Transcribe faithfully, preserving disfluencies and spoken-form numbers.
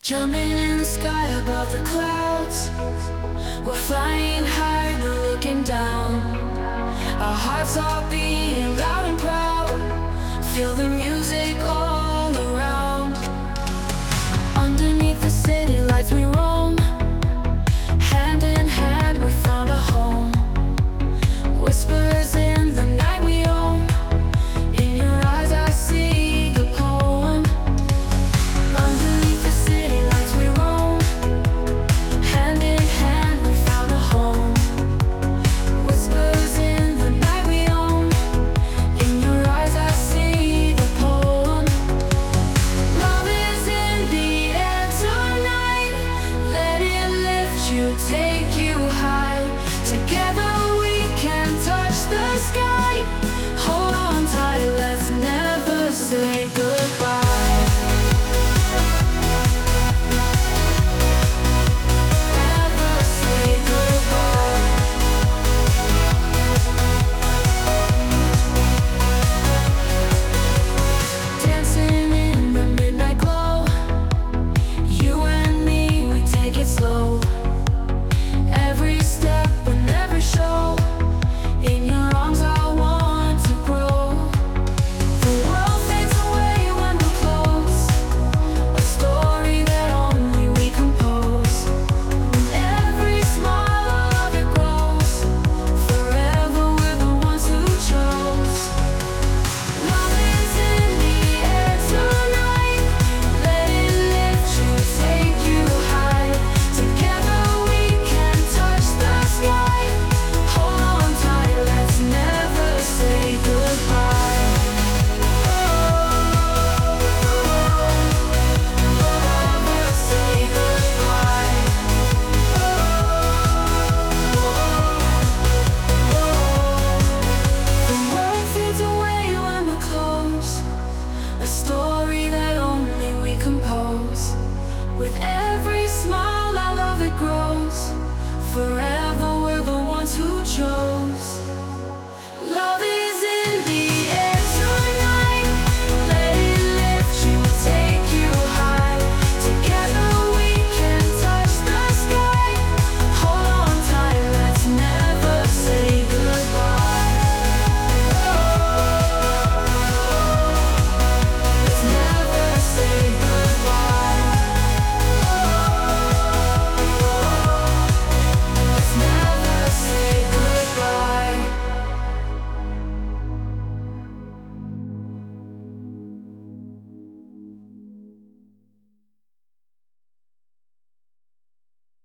Jumping in the sky above the clouds, we're flying high, no looking down. Our hearts are beating loud and proud. Feel the music all around. Underneath the city lights we roam. Hand in hand we found a home. Whispers in the night we own. In your eyes I see the poem. Underneath the city lights we roam. Hand in hand we found a home. Whispers in the night we own. In your eyes I see the poem. Love is in the air tonight. Let it lift you, take you high. Together we can touch the sky. Hold on tight, let's never say goodbye. Never say goodbye. Dancing in the midnight glow. You and me, we take it slow. Every step and every show. In your arms I want to grow. The world fades away when we're close. A story that only we compose. With every smile our love it grows. Forever we're the ones who chose. Love is in the air tonight. Let it lift you, take you high. Together we can touch the sky. Hold on tight, let's never say goodbye. Never say goodbye. The world fades away when we're close. A story that only we compose. With every smile our love it grows. Forever